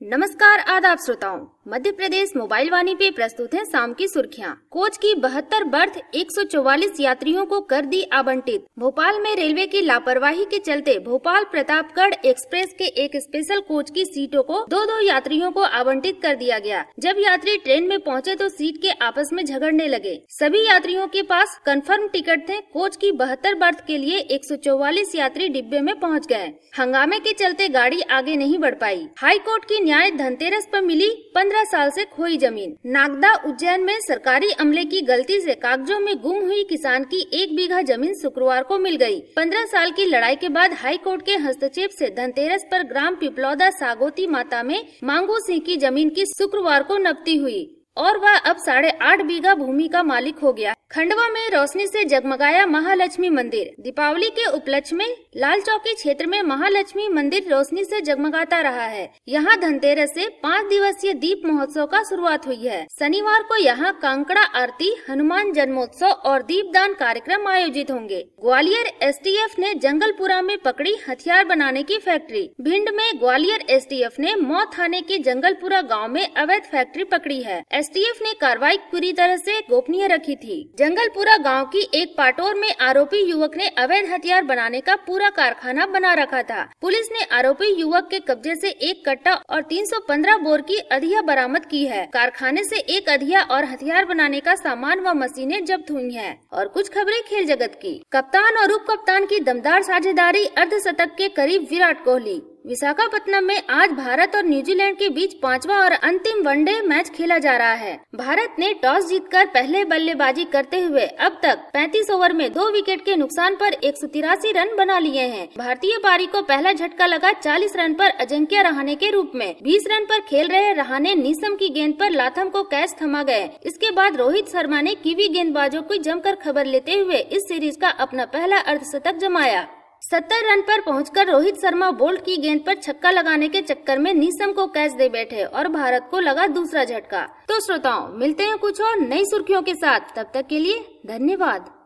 नमस्कार आदाब श्रोताओं, मध्य प्रदेश मोबाइल वाणी पे प्रस्तुत है शाम की सुर्खियां। कोच की 72 बर्थ 144 यात्रियों को कर दी आवंटित। भोपाल में रेलवे की लापरवाही के चलते भोपाल प्रतापगढ़ एक्सप्रेस के एक स्पेशल कोच की सीटों को दो यात्रियों को आवंटित कर दिया गया। जब यात्री ट्रेन में पहुंचे तो सीट के आपस में झगड़ने लगे। सभी यात्रियों के पास कंफर्म टिकट थे। कोच की 72 बर्थ के लिए 144 यात्री डिब्बे में पहुँच गए। हंगामे के चलते गाड़ी आगे नहीं बढ़ पाई। हाई कोर्ट की न्याय धनतेरस पर मिली 15 साल से खोई जमीन। नागदा उज्जैन में सरकारी अमले की गलती से कागजों में गुम हुई किसान की 1 बीघा जमीन शुक्रवार को मिल गई। 15 साल की लड़ाई के बाद हाई कोर्ट के हस्तक्षेप से धनतेरस पर ग्राम पिपलौदा सागोती माता में मांगू सिंह की जमीन की शुक्रवार को नब्ती हुई और वह अब 8.5 बीघा भूमि का मालिक हो गया। खंडवा में रोशनी से जगमगाया महालक्ष्मी मंदिर। दीपावली के उपलक्ष्य में लाल चौकी क्षेत्र में महालक्ष्मी मंदिर रोशनी से जगमगाता रहा है। यहाँ धनतेरस से 5 दिवसीय दीप महोत्सव का शुरुआत हुई है। शनिवार को यहाँ कांकड़ा आरती, हनुमान जन्मोत्सव और दीपदान कार्यक्रम आयोजित होंगे। ग्वालियर एसटीएफ ने जंगलपुरा में पकड़ी हथियार बनाने की फैक्ट्री। भिंड में ग्वालियर एसटीएफ ने मौ थाने के जंगलपुरा गाँव में अवैध फैक्ट्री पकड़ी है। एसटीएफ ने कार्रवाई पूरी तरह से गोपनीय रखी थी। जंगलपुरा गांव की एक पाटोर में आरोपी युवक ने अवैध हथियार बनाने का पूरा कारखाना बना रखा था। पुलिस ने आरोपी युवक के कब्जे से 1 कट्टा और 315 बोर की अधिया बरामद की है। कारखाने से 1 अधिया और हथियार बनाने का सामान व मशीनें जब्त हुई हैं। और कुछ खबरें खेल जगत की। कप्तान और उप कप्तान की दमदार साझेदारी, अर्धशतक के करीब विराट कोहली। विशाखापत्तनम में आज भारत और न्यूजीलैंड के बीच 5वां और अंतिम वनडे मैच खेला जा रहा है। भारत ने टॉस जीतकर पहले बल्लेबाजी करते हुए अब तक 35 ओवर में 2 विकेट के नुकसान पर 183 रन बना लिए हैं। भारतीय पारी को पहला झटका लगा 40 रन पर अजिंक्य रहाणे के रूप में। 20 रन पर खेल रहे रहाणे नीसम की गेंद पर लाथम को कैच थमा गए। इसके बाद रोहित शर्मा ने कीवी गेंदबाजों को जमकर खबर लेते हुए इस सीरीज का अपना पहला अर्धशतक जमाया। 70 रन पर पहुंचकर रोहित शर्मा बोल्ट की गेंद पर छक्का लगाने के चक्कर में नीसम को कैच दे बैठे और भारत को लगा दूसरा झटका। तो श्रोताओं, मिलते हैं कुछ और नई सुर्खियों के साथ। तब तक के लिए धन्यवाद।